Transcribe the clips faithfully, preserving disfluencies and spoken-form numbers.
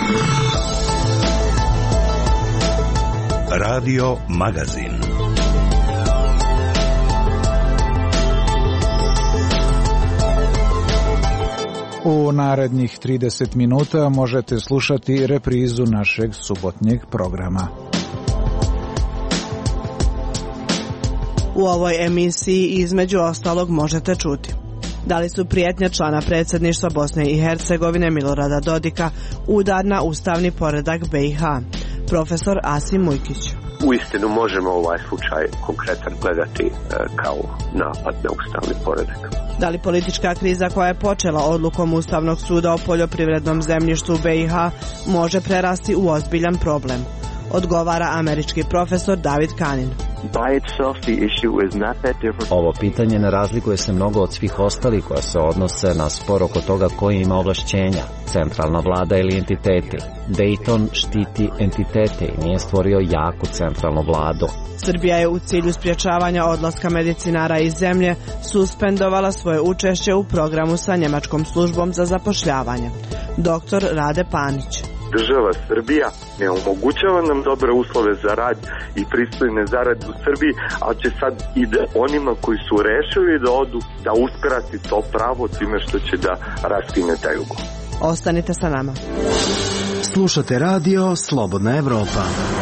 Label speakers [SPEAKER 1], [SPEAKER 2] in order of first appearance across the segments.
[SPEAKER 1] Radio Magazin.
[SPEAKER 2] U narednih trideset minuta možete slušati reprizu našeg subotnjeg programa.
[SPEAKER 3] U ovoj emisiji između ostalog možete čuti: da li su prijetnje člana predsjedništva Bosne i Hercegovine Milorada Dodika udar na ustavni poredak B i H? Profesor Asim Mujkić.
[SPEAKER 4] Uistinu možemo ovaj slučaj konkretan gledati e, kao napad na ustavni poredak.
[SPEAKER 3] Da li politička kriza koja je počela odlukom Ustavnog suda o poljoprivrednom zemljištu u B i H može prerasti u ozbiljan problem? Odgovara američki profesor David Kanin.
[SPEAKER 5] Ovo pitanje ne razlikuje se mnogo od svih ostalih koja se odnose na spor oko toga koji ima ovlašćenja, centralna vlada ili entiteti. Dayton štiti entitete i nije stvorio jaku centralnu vladu.
[SPEAKER 3] Srbija je u cilju sprječavanja odlaska medicinara iz zemlje suspendovala svoje učešće u programu sa njemačkom službom za zapošljavanje. Doktor Rade Panić.
[SPEAKER 4] Država Srbija ne omogućava nam dobre uslove za rad i pristojne zarade u Srbiji, ali će sad i da onima koji su rešili da odu da uskrati to pravo time što će da raskine taj ugovor.
[SPEAKER 3] Ostanite sa nama.
[SPEAKER 6] Slušate radio Slobodna Evropa.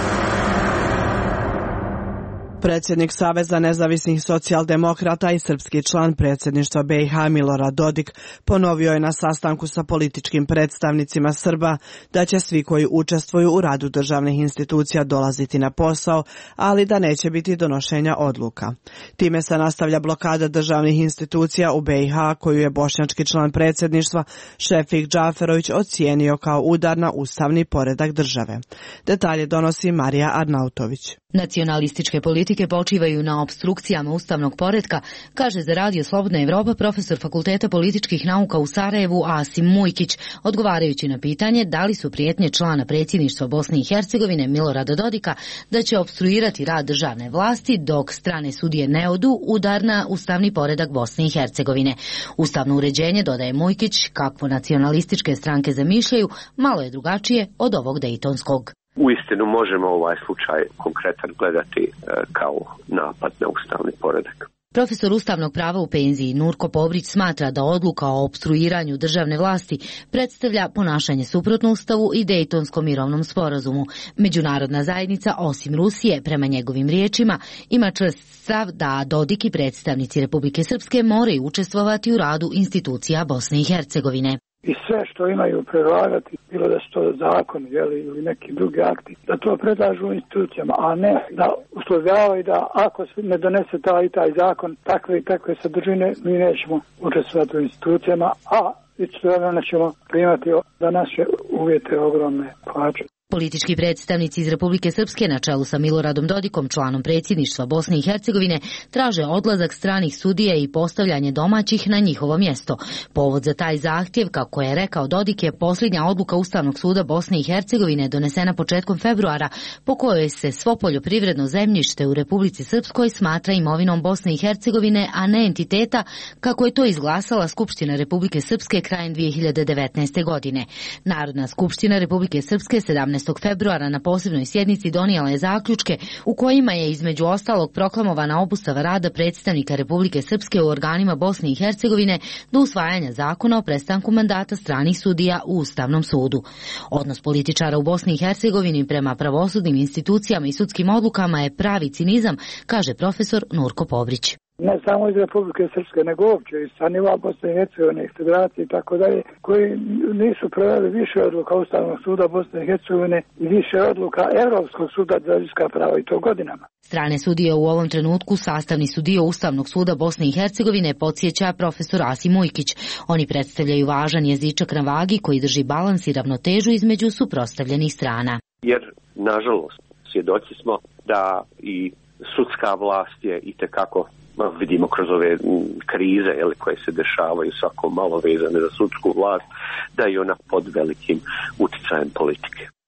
[SPEAKER 3] Predsjednik Saveza nezavisnih socijaldemokrata i srpski član predsjedništva B i H Milorad Dodik ponovio je na sastanku sa političkim predstavnicima Srba da će svi koji učestvuju u radu državnih institucija dolaziti na posao, ali da neće biti donošenja odluka. Time se nastavlja blokada državnih institucija u B i H koju je bošnjački član predsjedništva Šefik Džaferović ocijenio kao udar na ustavni poredak države. Detalje donosi Marija Arnautović.
[SPEAKER 7] Nacionalističke politike počivaju na opstrukcijama ustavnog poretka, kaže za radio Slobodna Evropa profesor Fakulteta političkih nauka u Sarajevu Asim Mujkić, odgovarajući na pitanje da li su prijetnje člana predsjedništva Bosne i Hercegovine Milorada Dodika da će opstruirati rad državne vlasti dok strane sudije ne odu udar na ustavni poredak Bosne i Hercegovine. Ustavno uređenje, dodaje Mujkić, kakvo nacionalističke stranke zamišljaju, malo je drugačije od ovog dejtonskog.
[SPEAKER 4] Uistinu možemo ovaj slučaj konkretan gledati e, kao napad na ustavni poredak.
[SPEAKER 7] Profesor ustavnog prava u penziji Nurko Pobrić smatra da odluka o opstruiranju državne vlasti predstavlja ponašanje suprotno ustavu i Dejtonskom mirovnom sporazumu. Međunarodna zajednica, osim Rusije, prema njegovim riječima, ima čvrst stav da Dodik i predstavnici Republike Srpske moraju učestvovati u radu institucija Bosne i Hercegovine.
[SPEAKER 8] I sve što imaju predlagati, bilo da su to zakon jeli, ili neki drugi akti, da to predlažu institucijama, a ne da uslovljavaju da ako se ne donese taj i taj zakon, takve i takve sadržine, mi nećemo učestvovati u institucijama, a istovremeno ćemo primati za naše uvjete ogromne plaće.
[SPEAKER 7] Politički predstavnici iz Republike Srpske na čelu sa Miloradom Dodikom, članom predsjedništva Bosne i Hercegovine, traže odlazak stranih sudija i postavljanje domaćih na njihovo mjesto. Povod za taj zahtjev, kako je rekao Dodik, je posljednja odluka Ustavnog suda Bosne i Hercegovine donesena početkom februara, po kojoj se svo poljoprivredno zemljište u Republici Srpskoj smatra imovinom Bosne i Hercegovine, a ne entiteta, kako je to izglasala Skupština Republike Srpske krajem dvije hiljade devetnaeste. godine. Narodna skupština Republike Srpske sedamnaestog februara na posebnoj sjednici donijela je zaključke u kojima je između ostalog proklamovana obustava rada predstavnika Republike Srpske u organima Bosne i Hercegovine do usvajanja zakona o prestanku mandata stranih sudija u Ustavnom sudu. Odnos političara u Bosni i Hercegovini prema pravosudnim institucijama i sudskim odlukama je pravi cinizam, kaže profesor Nurko Pobrić.
[SPEAKER 8] Ne samo iz Republike Srpske, nego uopće iz sa nivoa Bosne i Hercegovine, federacije i tako dalje, koji nisu proveli više odluka Ustavnog suda Bosne i Hercegovine i više odluka Europskog suda za ljudska prava i to godinama.
[SPEAKER 7] Strane sudije u ovom trenutku sastavni su dio Ustavnog suda Bosne i Hercegovine, podsjeća profesor Asim Mujkić. Oni predstavljaju važan jezičak na vagi koji drži balans i ravnotežu između suprotstavljenih strana.
[SPEAKER 4] Jer, nažalost, svjedoci smo da i sudska vlast je itekako, vidimo kroz ove krize jeli, koje se dešavaju svako malo vezane za sudsku vlast, da je ona pod velikim utjecajem politike.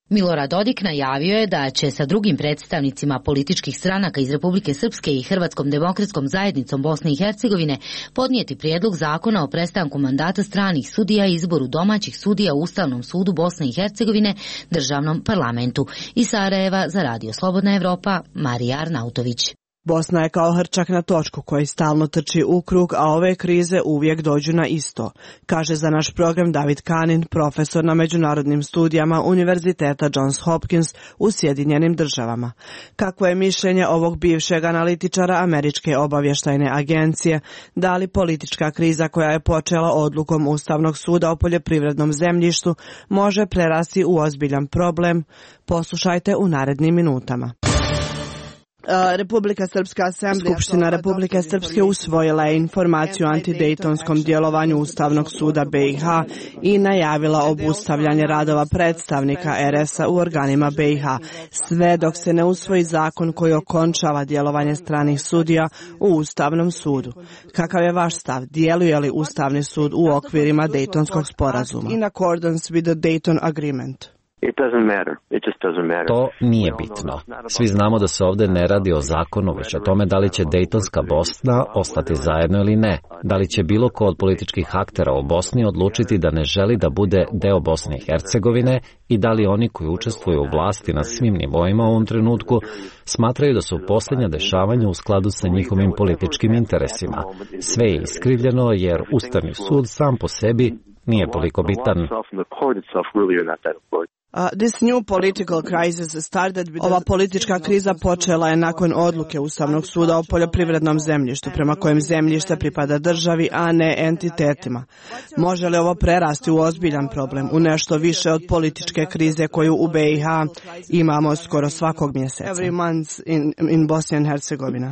[SPEAKER 7] Milorad Dodik najavio je da će sa drugim predstavnicima političkih stranaka iz Republike Srpske i Hrvatskom demokratskom zajednicom Bosne i Hercegovine podnijeti prijedlog zakona o prestanku mandata stranih sudija i izboru domaćih sudija u Ustavnom sudu Bosne i Hercegovine, državnom parlamentu. Iz Sarajeva za Radio Slobodna Evropa, Marija Arnautović.
[SPEAKER 3] Bosna je kao hrčak na točku koji stalno trči u krug, a ove krize uvijek dođu na isto, kaže za naš program David Kanin, profesor na međunarodnim studijama Univerziteta Johns Hopkins u Sjedinjenim državama. Kako je mišljenje ovog bivšeg analitičara Američke obavještajne agencije, da li politička kriza koja je počela odlukom Ustavnog suda o poljoprivrednom zemljištu može prerasti u ozbiljan problem? Poslušajte u narednim minutama. Republika Srpska asamblea, Skupština Republike Srpske usvojila je informaciju o antidejtonskom djelovanju Ustavnog suda B i H i najavila obustavljanje radova predstavnika R S-a u organima B i H, sve dok se ne usvoji zakon koji okončava djelovanje stranih sudija u Ustavnom sudu. Kakav je vaš stav? Djeluje li Ustavni sud u okvirima Dejtonskog sporazuma? In accordance with the Dayton Agreement.
[SPEAKER 5] To nije bitno. Svi znamo da se ovdje ne radi o zakonu, već o tome da li će Dejtonska Bosna ostati zajedno ili ne. Da li će bilo ko od političkih aktera u Bosni odlučiti da ne želi da bude deo Bosne i Hercegovine i da li oni koji učestvuju u vlasti na svim nivoima u ovom trenutku smatraju da su posljednja dešavanja u skladu sa njihovim političkim interesima. Sve je iskrivljeno jer Ustavni sud sam po sebi nije toliko bitan.
[SPEAKER 3] Uh, this new political crisis started with... Ova politička kriza počela je nakon odluke Ustavnog suda o poljoprivrednom zemljištu, prema kojem zemljište pripada državi, a ne entitetima. Može li ovo prerasti u ozbiljan problem, u nešto više od političke krize koju u B i H imamo skoro svakog mjeseca? Every month in, in Bosnia and Herzegovina.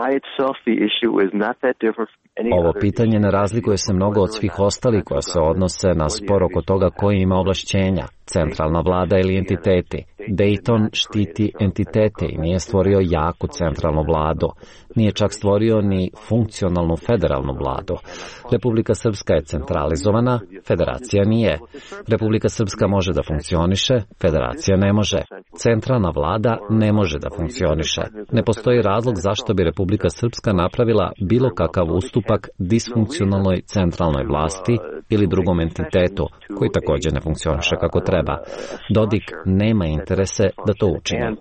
[SPEAKER 5] Ovo pitanje ne razlikuje se mnogo od svih ostalih koja se odnose na spor oko toga koji ima ovlašćenja, centralna vlada ili entiteti. Dayton štiti entitete i nije stvorio jaku centralnu vladu. Nije čak stvorio ni funkcionalnu federalnu vladu. Republika Srpska je centralizovana, federacija nije. Republika Srpska može da funkcioniše, federacija ne može. Centralna vlada ne može da funkcioniše. Ne postoji razlog zašto bi Republika Srpska napravila bilo kakav ustupak disfunkcionalnoj centralnoj vlasti ili drugom entitetu, koji također ne funkcioniše kako treba. Dodik nema interese da to učini.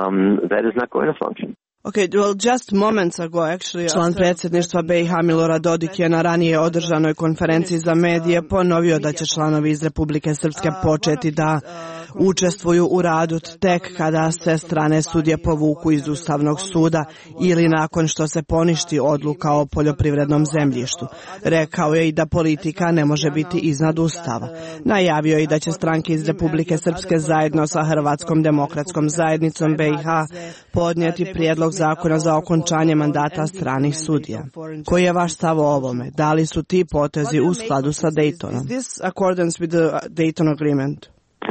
[SPEAKER 3] Okay, well, just moments ago, actually, član predsjedništva B i H Milorad Dodik je na ranije održanoj konferenciji za medije ponovio da će članovi iz Republike Srpske početi da učestvuju u radu tek kada se strane sudije povuku iz Ustavnog suda ili nakon što se poništi odluka o poljoprivrednom zemljištu. Rekao je i da politika ne može biti iznad Ustava. Najavio je i da će stranke iz Republike Srpske zajedno sa Hrvatskom demokratskom zajednicom B i H podnijeti prijedlog zakona za okončanje mandata stranih sudija. Koji je vaš stav o ovome? Da li su ti potezi u skladu sa Daytonom? Is this accordance with the Dayton Agreement?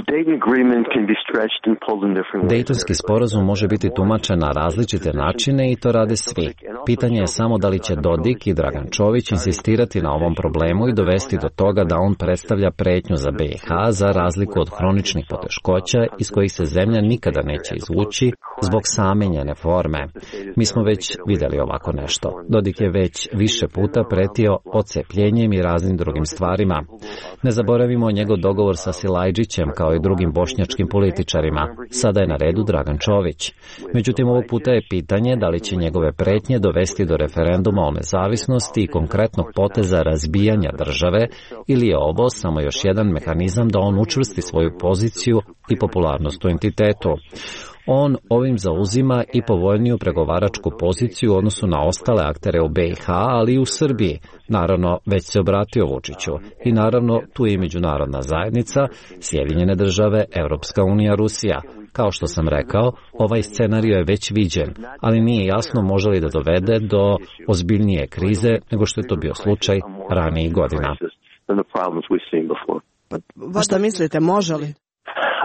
[SPEAKER 5] Dejtonski sporazum može biti tumačen na različite načine i to rade svi. Pitanje je samo da li će Dodik i Dragan Čović insistirati na ovom problemu i dovesti do toga da on predstavlja pretnju za B i H za razliku od hroničnih poteškoća iz kojih se zemlja nikada neće izvući zbog same njene forme. Mi smo već vidjeli ovako nešto. Dodik je već više puta pretio odcepljenjem i raznim drugim stvarima. Ne zaboravimo njegov dogovor sa Silajđićem kao i drugim bošnjačkim političarima. Sada je na redu Dragan Čović. Međutim, ovog puta je pitanje da li će njegove pretnje dovesti do referenduma o nezavisnosti i konkretnog poteza razbijanja države ili je ovo samo još jedan mehanizam da on učvrsti svoju poziciju i popularnost u entitetu. On ovim zauzima i povoljniju pregovaračku poziciju u odnosu na ostale aktere u B i H, ali i u Srbiji. Naravno, već se obratio Vučiću. I naravno, tu je i međunarodna zajednica, Sjedinjene države, Europska unija, Rusija. Kao što sam rekao, ovaj scenario je već viđen, ali nije jasno može li da dovede do ozbiljnije krize nego što je to bio slučaj ranijih godina.
[SPEAKER 3] Pa šta mislite, može li?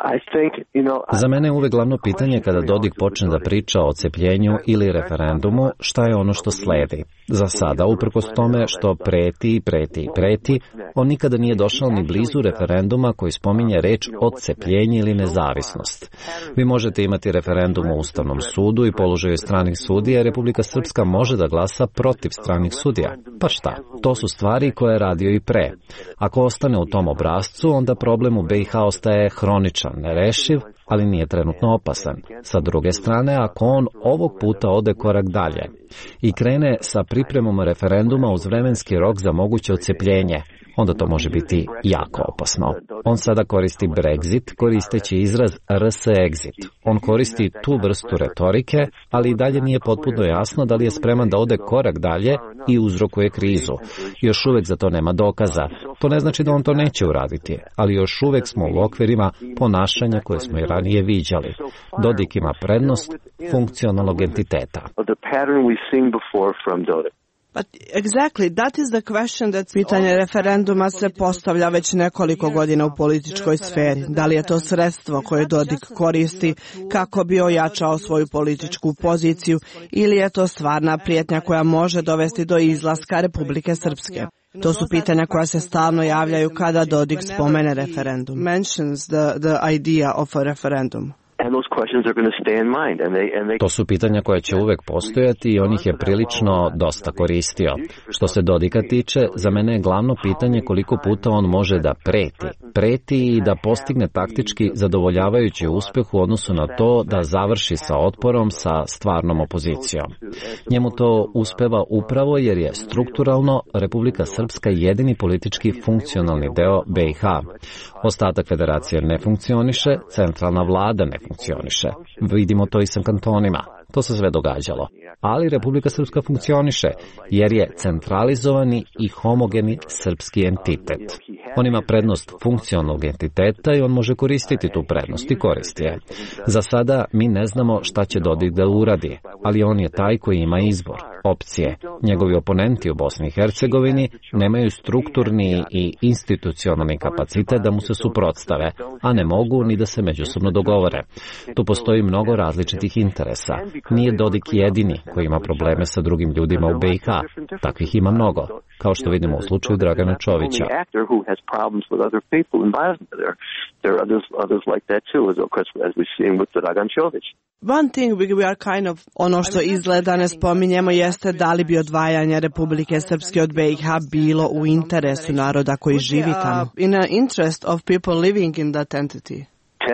[SPEAKER 5] Za mene je uvek glavno pitanje kada Dodik počne da priča o odcepljenju ili referendumu, šta je ono što sledi. Za sada, uprkos tome što preti, preti, preti, on nikada nije došao ni blizu referenduma koji spominje reč odcepljenje ili nezavisnost. Vi možete imati referendum u Ustavnom sudu i položaju stranih sudija, i Republika Srpska može da glasa protiv stranih sudija. Pa šta? To su stvari koje je radio i pre. Ako ostane u tom obrascu, onda problem u B i H ostaje hroničan, nerešiv, ali nije trenutno opasan. Sa druge strane, ako on ovog puta ode korak dalje i krene sa pripremom referenduma uz vremenski rok za moguće odcepljenje, onda to može biti jako opasno. On sada koristi Brexit, koristeći izraz R S exit. On koristi tu vrstu retorike, ali i dalje nije potpuno jasno da li je spreman da ode korak dalje i uzrokuje krizu. Još uvek za to nema dokaza. To ne znači da on to neće uraditi, ali još uvek smo u okvirima ponašanja koje smo i ranije viđali. Dodik ima prednost funkcionalnog entiteta.
[SPEAKER 3] But exactly, that is the question that... Pitanje referenduma se postavlja već nekoliko godina u političkoj sferi. Da li je to sredstvo koje Dodik koristi kako bi ojačao svoju političku poziciju ili je to stvarna prijetnja koja može dovesti do izlaska Republike Srpske? To su pitanja koja se stalno javljaju kada Dodik spomene referendum. Mentions the, the idea of a referendum.
[SPEAKER 5] To su pitanja koja će uvek postojati i on ih je prilično dosta koristio. Što se Dodika tiče, za mene je glavno pitanje koliko puta on može da preti. Preti i da postigne taktički zadovoljavajući uspeh u odnosu na to da završi sa otporom sa stvarnom opozicijom. Njemu to uspeva upravo jer je strukturalno Republika Srpska jedini politički funkcionalni deo B i H. Ostatak federacije ne funkcioniše, centralna vlada ne funkcioniše. Vidimo to i sa kantonima. To se sve događalo. Ali Republika Srpska funkcioniše, jer je centralizovani i homogeni srpski entitet. On ima prednost funkcionalnog entiteta i on može koristiti tu prednost i koristi je. Za sada mi ne znamo šta će Dodik da uradi, ali on je taj koji ima izbor, opcije. Njegovi oponenti u Bosni i Hercegovini nemaju strukturni i institucionalni kapacitet da mu se suprotstave, a ne mogu ni da se međusobno dogovore. Tu postoji mnogo različitih interesa. Nije Dodik jedini koji ima probleme sa drugim ljudima u B i H. Takvih ima mnogo, kao što vidimo u slučaju Dragana Čovića.
[SPEAKER 3] One thing we are kind of, ono što izgleda ne spominjemo jeste da li bi odvajanje Republike Srpske od B i H bilo u interesu naroda koji živi tamo. In the interest of people living in that entity.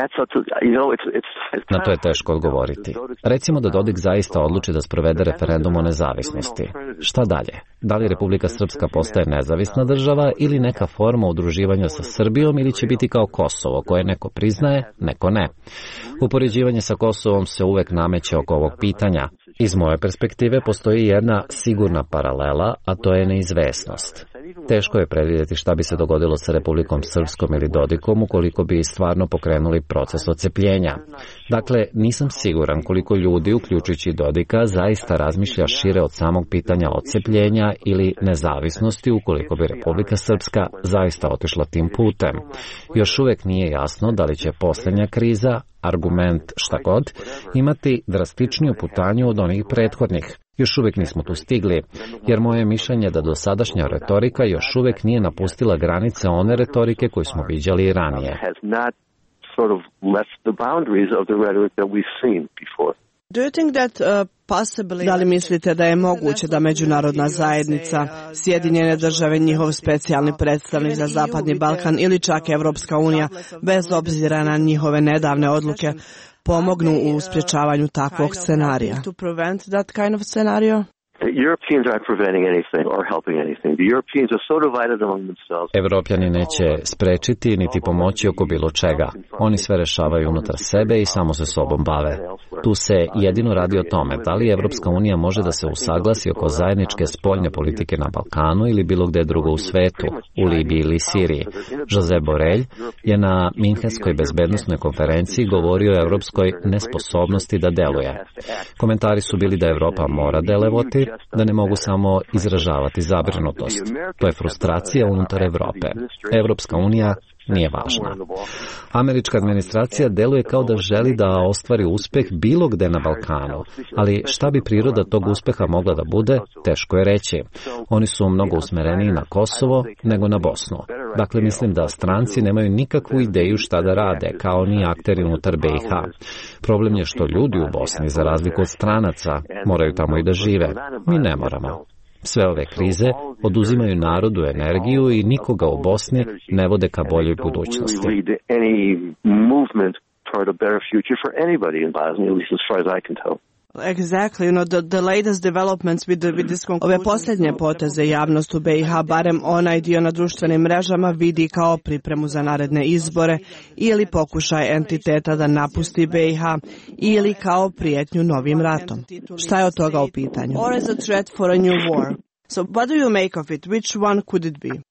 [SPEAKER 5] Na to je teško odgovoriti. Recimo da Dodik zaista odluči da sprovede referendum o nezavisnosti. Šta dalje? Da li Republika Srpska postaje nezavisna država ili neka forma udruživanja sa Srbijom ili će biti kao Kosovo, koje neko priznaje, neko ne? Upoređivanje sa Kosovom se uvek nameće oko ovog pitanja. Iz moje perspektive postoji jedna sigurna paralela, a to je neizvesnost. Teško je predvidjeti šta bi se dogodilo sa Republikom Srpskom ili Dodikom ukoliko bi stvarno pokrenuli proces odcepljenja. Dakle, nisam siguran koliko ljudi, uključujući Dodika, zaista razmišlja šire od samog pitanja odcepljenja ili nezavisnosti ukoliko bi Republika Srpska zaista otišla tim putem. Još uvek nije jasno da li će posljednja kriza, argument šta god, imati drastičniju putanju od onih prethodnih. Još uvijek nismo tu stigli, jer moje mišljenje da dosadašnja retorika još uvijek nije napustila granice one retorike koju smo viđali i ranije.
[SPEAKER 3] Do you think that, uh, possibly... Da li mislite da je moguće da međunarodna zajednica, Sjedinjene države, njihov specijalni predstavnik za Zapadni Balkan ili čak Evropska unija, bez obzira na njihove nedavne odluke, pomognu u sprječavanju takvog scenarija? To prevent that kind of scenario?
[SPEAKER 5] Evropljani neće sprečiti niti pomoći oko bilo čega. Oni sve rešavaju unutar sebe i samo se sobom bave. Tu se jedino radi o tome da li Evropska unija može da se usaglasi oko zajedničke spoljne politike na Balkanu ili bilo gde drugo u svetu, u Libiji ili Siriji. Josep Borrell je na Minhenskoj bezbednosnoj konferenciji govorio o evropskoj nesposobnosti da deluje. Komentari su bili da Evropa mora delovati, da ne mogu samo izražavati zabrinutost. To je frustracija unutar Evrope. Evropska unija nije važna. Američka administracija deluje kao da želi da ostvari uspeh bilo gde na Balkanu, ali šta bi priroda tog uspeha mogla da bude, teško je reći. Oni su mnogo usmereniji na Kosovo nego na Bosnu. Dakle, mislim da stranci nemaju nikakvu ideju šta da rade, kao ni akteri unutar B i H. Problem je što ljudi u Bosni, za razliku od stranaca, moraju tamo i da žive. Mi ne moramo. Sve ove krize oduzimaju narodu energiju i nikoga u Bosni ne vode ka boljoj budućnosti.
[SPEAKER 3] Exactly, you know, the, the latest developments with, the, with this... Ove posljednje poteze javnost u B i H, barem onaj dio na društvenim mrežama, vidi kao pripremu za naredne izbore ili pokušaj entiteta da napusti B i H ili kao prijetnju novim ratom. Šta je od toga u pitanju? Or as a threat for a new war. So what do you make of it? Which one could it be?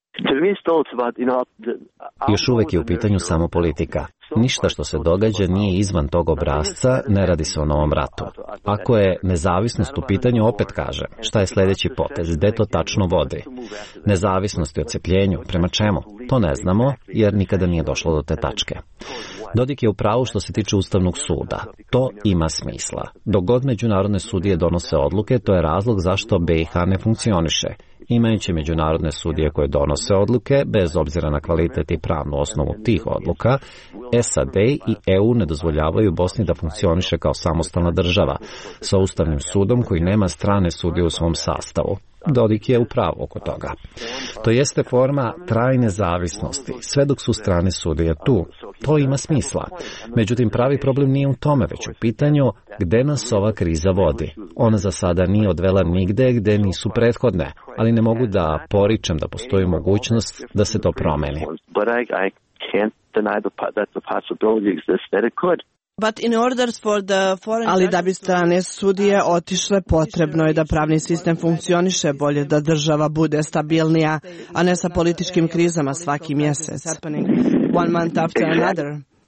[SPEAKER 5] Još uvek je u pitanju samo politika. Ništa što se događa nije izvan tog obrasca, ne radi se o novom ratu. Ako je nezavisnost u pitanju, opet kažem, šta je sljedeći potez, gde to tačno vodi? Nezavisnost i odcepljenju, prema čemu? To ne znamo, jer nikada nije došlo do te tačke. Dodik je u pravu što se tiče Ustavnog suda. To ima smisla. Dok god međunarodne sudije donose odluke, to je razlog zašto B i H ne funkcioniše. Imajući međunarodne sudije koje donose odluke, bez obzira na kvalitet i pravnu osnovu tih odluka, S A D i E U ne dozvoljavaju Bosni da funkcioniše kao samostalna država, sa Ustavnim sudom koji nema strane sudije u svom sastavu. Dodik je u pravu oko toga. To jeste forma trajne zavisnosti, sve dok su strane sudije tu. To ima smisla. Međutim, pravi problem nije u tome, već u pitanju gde nas ova kriza vodi. Ona za sada nije odvela nigde gde nisu prethodne, ali ne mogu da poričem da postoji mogućnost da se to promeni.
[SPEAKER 3] But in order for the foreign... Ali da bi strane sudije otišle, potrebno je da pravni sistem funkcioniše bolje, da država bude stabilnija, a ne sa političkim krizama svaki mjesec. One month after another.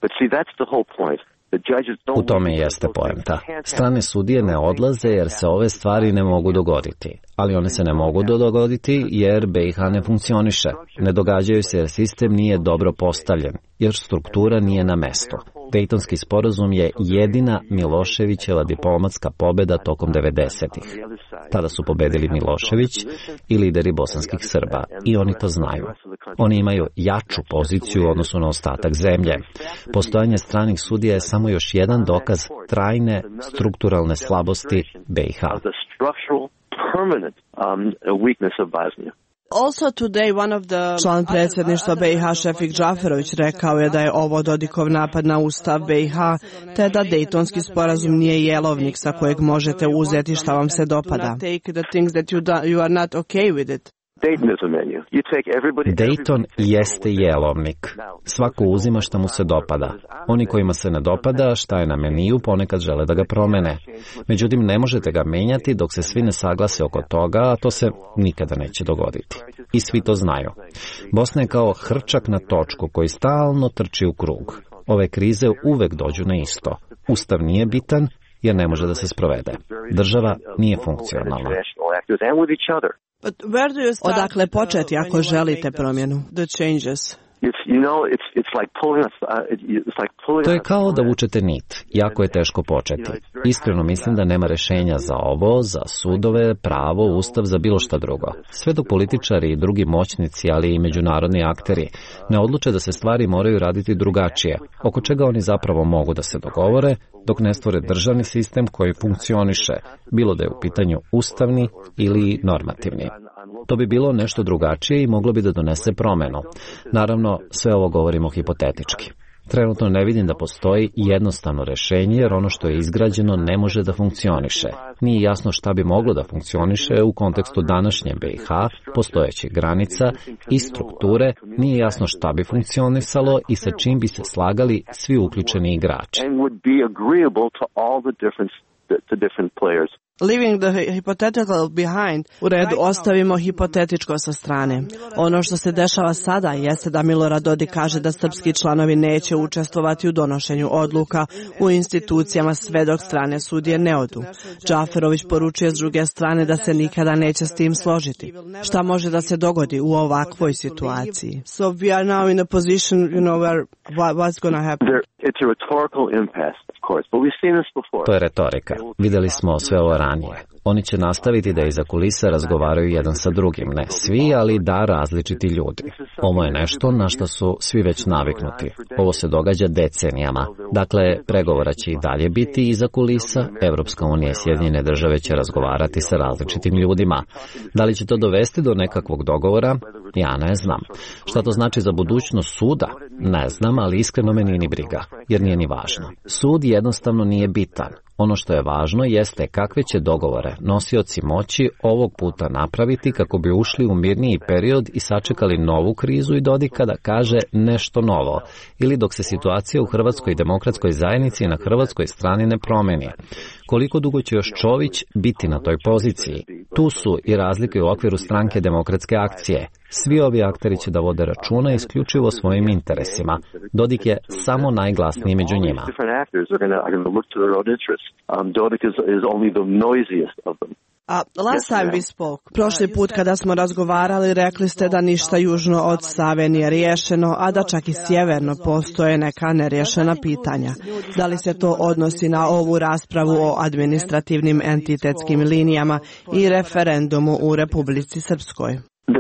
[SPEAKER 5] U tome jeste poenta. Strane sudije ne odlaze jer se ove stvari ne mogu dogoditi. Ali one se ne mogu dogoditi jer B i H ne funkcioniše. Ne događaju se jer sistem nije dobro postavljen, jer struktura nije na mestu. Dejtonski sporazum je jedina Miloševićeva diplomatska pobjeda tokom devedesetih. Tada su pobedili Milošević i lideri bosanskih Srba i oni to znaju. Oni imaju jaču poziciju u odnosu na ostatak zemlje. Postojanje stranih sudija je samo još jedan dokaz trajne strukturalne slabosti B i H.
[SPEAKER 3] Also today one of the... Član predsjedništva B i H Šefik Džaferović rekao je da je ovo Dodikov napad na ustav B i H, te da Dejtonski sporazum nije jelovnik sa kojeg možete uzeti šta vam se dopada. Take the things that you, do, you are not okay with it.
[SPEAKER 5] Dayton jeste jelovnik. Svako uzima šta mu se dopada. Oni kojima se ne dopada šta je na meniju ponekad žele da ga promene. Međutim, ne možete ga menjati dok se svi ne saglase oko toga, a to se nikada neće dogoditi. I svi to znaju. Bosna je kao hrčak na točku koji stalno trči u krug. Ove krize uvek dođu na isto. Ustav nije bitan jer ne može da se sprovede. Država nije funkcionalna.
[SPEAKER 3] Odakle početi ako želite promjenu? The changes.
[SPEAKER 5] To je kao da vučete nit. Jako je teško početi. Iskreno mislim da nema rešenja za ovo, za sudove, pravo, ustav, za bilo šta drugo. Sve dok političari i drugi moćnici, ali i međunarodni akteri ne odluče da se stvari moraju raditi drugačije, oko čega oni zapravo mogu da se dogovore, dok ne stvore državni sistem koji funkcioniše, bilo da je u pitanju ustavni ili normativni. To bi bilo nešto drugačije i moglo bi da donese promenu. Naravno, sve ovo govorimo hipotetički. Trenutno ne vidim da postoji jednostavno rešenje, jer ono što je izgrađeno ne može da funkcioniše. Nije jasno šta bi moglo da funkcioniše u kontekstu današnje B i H, postojećih granica i strukture, nije jasno šta bi funkcionisalo i sa čim bi se slagali svi uključeni igrači.
[SPEAKER 3] Leaving the hypothetical behind, u redu ostavimo hipotetičko sa strane. Ono što se dešava sada jeste da Milorad Dodik kaže da srpski članovi neće učestvovati u donošenju odluka u institucijama sve dok strane sudije ne odu. Džaferović poručuje s druge strane da se nikada neće s tim složiti. Šta može da se dogodi u ovakvoj situaciji? So we are now in a position, you know, where what's going to happen?
[SPEAKER 9] It's a rhetorical impasse, of course, but we've seen this before.
[SPEAKER 5] To je retorika. Videli smo sve ovo ranije. Oni će nastaviti da iza kulisa razgovaraju jedan sa drugim. Ne svi, ali da različiti ljudi. Ovo je nešto na što su svi već naviknuti. Ovo se događa decenijama. Dakle, pregovora će i dalje biti iza kulisa. Evropska unija i Sjedinjene države će razgovarati sa različitim ljudima. Da li će to dovesti do nekakvog dogovora? Ja ne znam. Šta to znači za budućnost suda? Ne znam, ali iskreno me nije ni briga, jer nije ni važno. Sud jednostavno nije bitan. Ono što je važno jeste kakve će dogovore nosioci moći ovog puta napraviti kako bi ušli u mirniji period i sačekali novu krizu i Dodika da kaže nešto novo, ili dok se situacija u Hrvatskoj demokratskoj zajednici i na hrvatskoj strani ne promeni. Koliko dugo će još Čović biti na toj poziciji? Tu su i razlike u okviru stranke Demokratske akcije. Svi ovi akteri će da vode računa isključivo svojim interesima. Dodik je samo najglasniji među njima.
[SPEAKER 3] Uh, last time we spoke, prošli put kada smo razgovarali, rekli ste da ništa južno od Save nije riješeno, a da čak i sjeverno postoje neka neriješena pitanja. Da li se to odnosi na ovu raspravu o administrativnim entitetskim linijama i referendumu u Republici Srpskoj?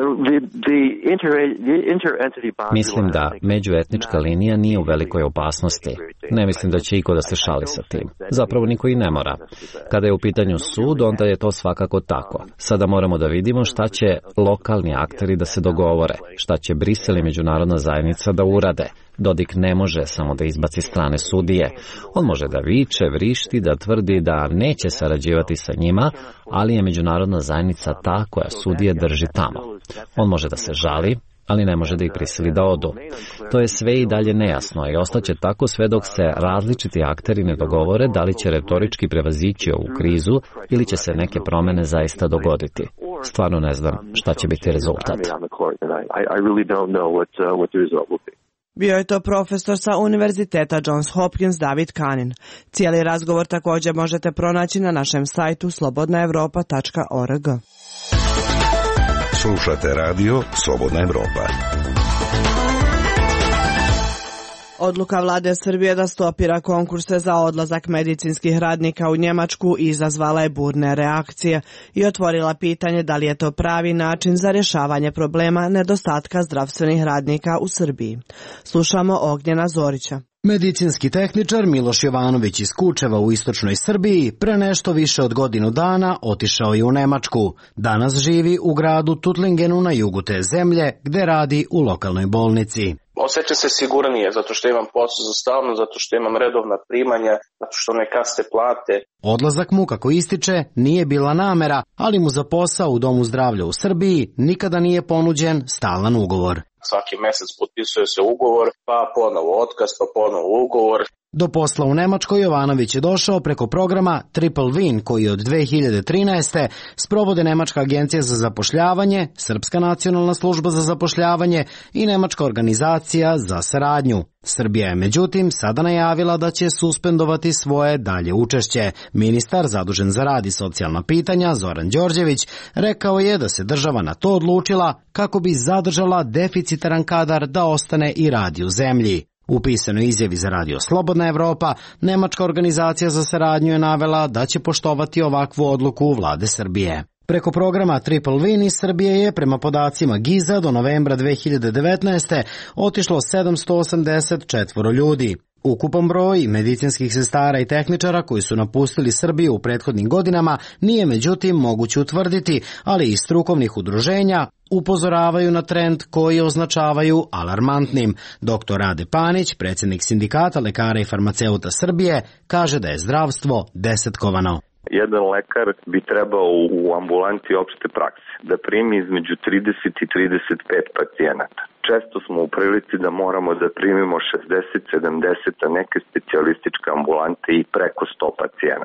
[SPEAKER 5] Mislim da međuetnička linija nije u velikoj opasnosti. Ne mislim da će iko da se šali sa tim. Zapravo niko i ne mora. Kada je u pitanju sud, onda je to svakako tako. Sada moramo da vidimo šta će lokalni akteri da se dogovore, šta će Brisel i međunarodna zajednica da urade. Dodik ne može samo da izbaci strane sudije. On može da viče, vrišti, da tvrdi da neće sarađivati sa njima, ali je međunarodna zajednica ta koja sudije drži tamo. On može da se žali, ali ne može da ih prisili da odu. To je sve i dalje nejasno i ostaće tako sve dok se različiti akteri ne dogovore da li će retorički prevazići ovu krizu ili će se neke promene zaista dogoditi. Stvarno ne znam šta će biti rezultat.
[SPEAKER 3] Bio je to profesor sa Univerziteta Johns Hopkins David Kanin. Cijeli razgovor također možete pronaći na našem sajtu slobodna evropa tačka org.
[SPEAKER 1] Slušate radio Slobodna Evropa.
[SPEAKER 3] Odluka vlade Srbije da stopira konkurse za odlazak medicinskih radnika u Njemačku izazvala je burne reakcije i otvorila pitanje da li je to pravi način za rješavanje problema nedostatka zdravstvenih radnika u Srbiji. Slušamo Ognjena Zorića.
[SPEAKER 6] Medicinski tehničar Miloš Jovanović iz Kučeva u istočnoj Srbiji pre nešto više od godinu dana otišao je u Nemačku. Danas živi u gradu Tuttlingenu na jugu te zemlje gde radi u lokalnoj bolnici.
[SPEAKER 10] Osjeća se sigurnije zato što imam posao za stalno, zato što imam redovna primanja, zato što ne kasne plate.
[SPEAKER 6] Odlazak mu, kako ističe, nije bila namera, ali mu za posao u Domu zdravlja u Srbiji nikada nije ponuđen stalan ugovor.
[SPEAKER 10] Svaki mesec potpisuje se ugovor, pa ponovo otkaz, pa ponovo ugovor.
[SPEAKER 6] Do posla u Nemačkoj Jovanović je došao preko programa Triple Win koji od dve hiljade trinaeste. sprovode Nemačka agencija za zapošljavanje, Srpska nacionalna služba za zapošljavanje i Nemačka organizacija za saradnju. Srbija je međutim sada najavila da će suspendovati svoje dalje učešće. Ministar zadužen za rad i socijalna pitanja Zoran Đorđević rekao je da se država na to odlučila kako bi zadržala deficitaran kadar da ostane i radi u zemlji. U pisanoj izjavi za radio Slobodna Evropa, Nemačka organizacija za saradnju je navela da će poštovati ovakvu odluku vlade Srbije. Preko programa Triple Win iz Srbije je, prema podacima Giza, do novembra dve hiljade devetnaeste. otišlo sedamsto osamdeset četvoro ljudi. Ukupan broj medicinskih sestara i tehničara koji su napustili Srbiju u prethodnim godinama nije međutim moguće utvrditi, ali iz strukovnih udruženja upozoravaju na trend koji označavaju alarmantnim. Doktor Rade Panić, predsjednik Sindikata lekara i farmaceuta Srbije, kaže da je zdravstvo desetkovano.
[SPEAKER 4] Jedan lekar bi trebao u ambulanti opšte prakse da primi između trideset i trideset pet pacijenata. Često smo u prilici da moramo da primimo šezdeset sedamdeset, a neke specijalističke ambulante i preko sto pacijenata.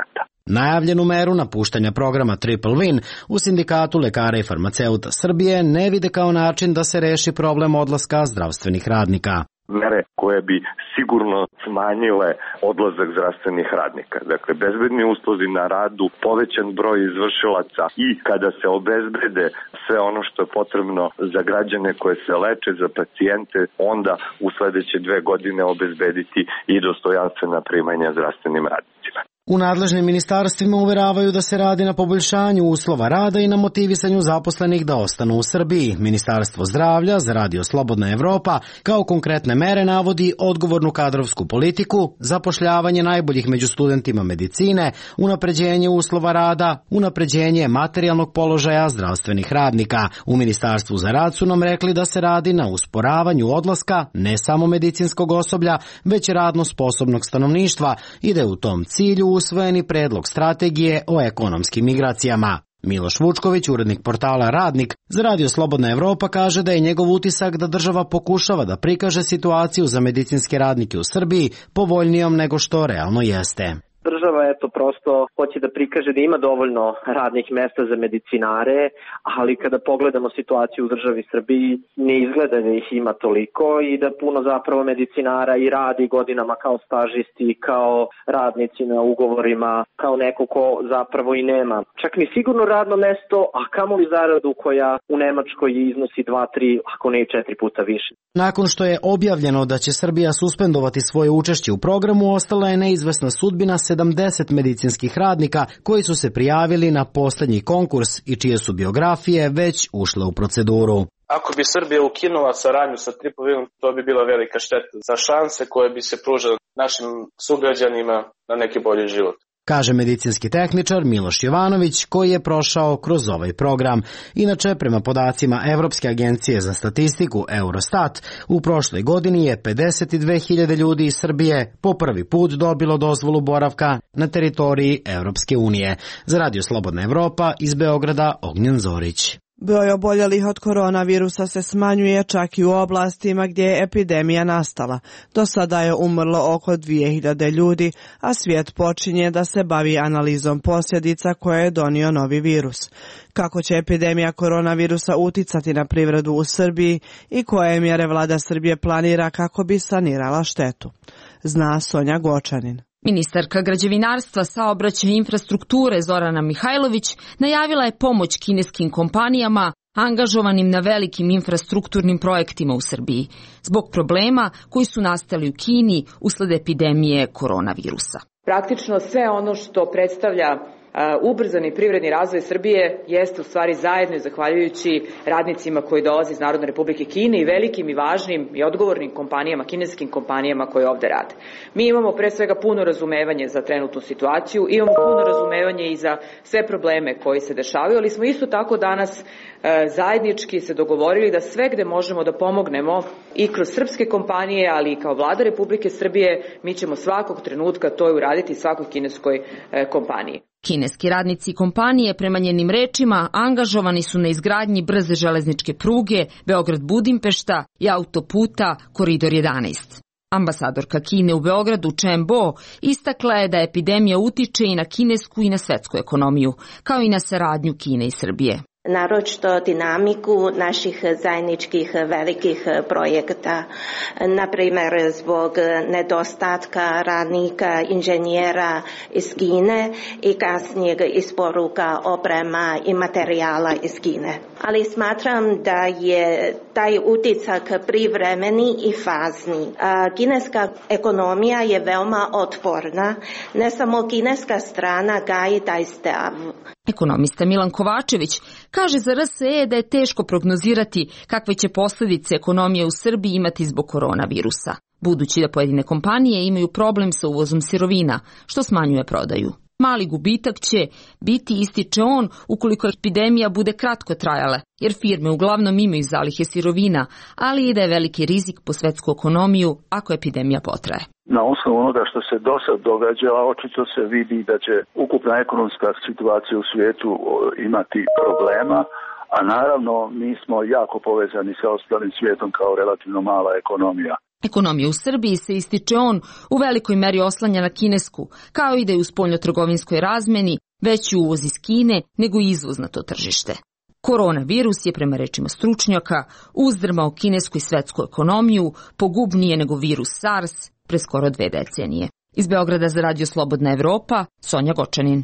[SPEAKER 6] Najavljenu meru napuštanja programa Triple Win u Sindikatu lekara i farmaceuta Srbije ne vide kao način da se reši problem odlaska zdravstvenih radnika.
[SPEAKER 4] Mere koje bi sigurno smanjile odlazak zdravstvenih radnika. Dakle, bezbedni uslovi na radu, povećan broj izvršilaca i kada se obezbede sve ono što je potrebno za građane koje se leče, za pacijente, onda u sledeće dve godine obezbediti i dostojanstvena primanja zdravstvenim radnicima.
[SPEAKER 6] U nadležnim ministarstvima uveravaju da se radi na poboljšanju uslova rada i na motivisanju zaposlenih da ostanu u Srbiji. Ministarstvo zdravlja za Radio Slobodna Evropa kao konkretne mere navodi odgovornu kadrovsku politiku, zapošljavanje najboljih među studentima medicine, unapređenje uslova rada, unapređenje materijalnog položaja zdravstvenih radnika. U Ministarstvu za rad su nam rekli da se radi na usporavanju odlaska ne samo medicinskog osoblja, već radno sposobnog stanovništva i da je u tom cilju usvojeni predlog strategije o ekonomskim migracijama. Miloš Vučković, urednik portala Radnik za Radio Slobodna Evropa, kaže da je njegov utisak da država pokušava da prikaže situaciju za medicinske radnike u Srbiji povoljnijom nego što realno jeste.
[SPEAKER 11] Država eto prosto hoće da prikaže da ima dovoljno radnih mesta za medicinare, ali kada pogledamo situaciju u državi Srbiji ne izgleda da ih ima toliko i da puno zapravo medicinara i radi godinama kao stažisti, kao radnici na ugovorima, kao neko ko zapravo i nema čak ni sigurno radno mesto, a kamoli zaradu koja u Nemačkoj iznosi dva, tri, ako ne i četiri puta više.
[SPEAKER 6] Nakon što je objavljeno da će Srbija suspendovati svoje učešće u programu, ostala je neizvesna sudbina sedamdeset medicinskih radnika koji su se prijavili na poslednji konkurs i čije su biografije već ušle u proceduru.
[SPEAKER 10] Ako bi Srbija ukinula saradnju sa Triple Winom, to bi bila velika šteta za šanse koje bi se pružale našim sugrađanima na neki bolji život,
[SPEAKER 6] kaže medicinski tehničar Miloš Jovanović, koji je prošao kroz ovaj program. Inače, prema podacima Evropske agencije za statistiku Eurostat, u prošloj godini je pedeset dve hiljade ljudi iz Srbije po prvi put dobilo dozvolu boravka na teritoriji Evropske unije. Za Radio Slobodna Evropa iz Beograda Ognjen Zorić.
[SPEAKER 3] Broj oboljelih od koronavirusa se smanjuje čak i u oblastima gdje je epidemija nastala. Do sada je umrlo oko dvije hiljade ljudi, a svijet počinje da se bavi analizom posljedica koje je donio novi virus. Kako će epidemija koronavirusa uticati na privredu u Srbiji i koje mjere vlada Srbije planira kako bi sanirala štetu, zna Sonja Gočanin.
[SPEAKER 12] Ministarka građevinarstva, saobraćaja i infrastrukture Zorana Mihajlović najavila je pomoć kineskim kompanijama angažovanim na velikim infrastrukturnim projektima u Srbiji zbog problema koji su nastali u Kini usled epidemije koronavirusa.
[SPEAKER 13] Praktično sve ono što predstavlja ubrzani privredni razvoj Srbije jeste u stvari zajedno i zahvaljujući radnicima koji dolaze iz Narodne Republike Kine i velikim i važnim i odgovornim kompanijama, kineskim kompanijama koje ovde rade. Mi imamo pre svega puno razumevanje za trenutnu situaciju, imamo puno razumevanje i za sve probleme koji se dešavaju, ali smo isto tako danas zajednički se dogovorili da sve gde možemo da pomognemo i kroz srpske kompanije, ali i kao vlada Republike Srbije, mi ćemo svakog trenutka to i uraditi svakoj kineskoj kompaniji.
[SPEAKER 12] Kineski radnici i kompanije, prema njenim rečima, angažovani su na izgradnji brze železničke pruge Beograd-Budimpešta i autoputa Koridor jedanaest. Ambasadorka Kine u Beogradu Chen Bo istakla je da epidemija utiče i na kinesku i na svetsku ekonomiju, kao i na saradnju Kine i Srbije.
[SPEAKER 14] Naročito dinamiku naših zajedničkih velikih projekata, na primjer zbog nedostatka radnika, inženjera iz Kine i kasnijeg isporuka oprema i materijala iz Kine. Ali smatram da je taj uticak privremeni i fazni. Kineska ekonomija je veoma otporna, ne samo kineska strana gaji taj stav.
[SPEAKER 12] Ekonomista Milan Kovačević kaže za R S E da je teško prognozirati kakve će posljedice ekonomije u Srbiji imati zbog koronavirusa, budući da pojedine kompanije imaju problem sa uvozom sirovina, što smanjuje prodaju. Mali gubitak će biti, ističe on, ukoliko epidemija bude kratko trajala, jer firme uglavnom imaju zalihe sirovina, ali i da je veliki rizik po svetsku ekonomiju ako epidemija potraje.
[SPEAKER 15] Na osnovu onoga što se do sad događa, očito se vidi da će ukupna ekonomska situacija u svijetu imati problema, a naravno mi smo jako povezani sa ostalim svijetom kao relativno mala ekonomija.
[SPEAKER 12] Ekonomija u Srbiji, se ističe on, u velikoj meri oslanja na kinesku, kao i da je u spoljnotrgovinskoj razmeni veći uvoz iz Kine nego izvoz na to tržište. Koronavirus je, prema rečima stručnjaka, uzdrmao kinesku i svetsku ekonomiju, pogubnije nego virus SARS pre skoro dve decenije. Iz Beograda za Radio Slobodna Evropa, Sonja Gočanin.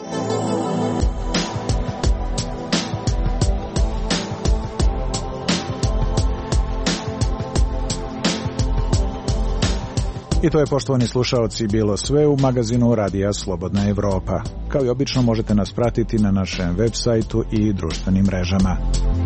[SPEAKER 2] I to je, poštovani slušaoci, bilo sve u magazinu Radija Slobodna Evropa. Kao i obično možete nas pratiti na našem web sajtu i društvenim mrežama.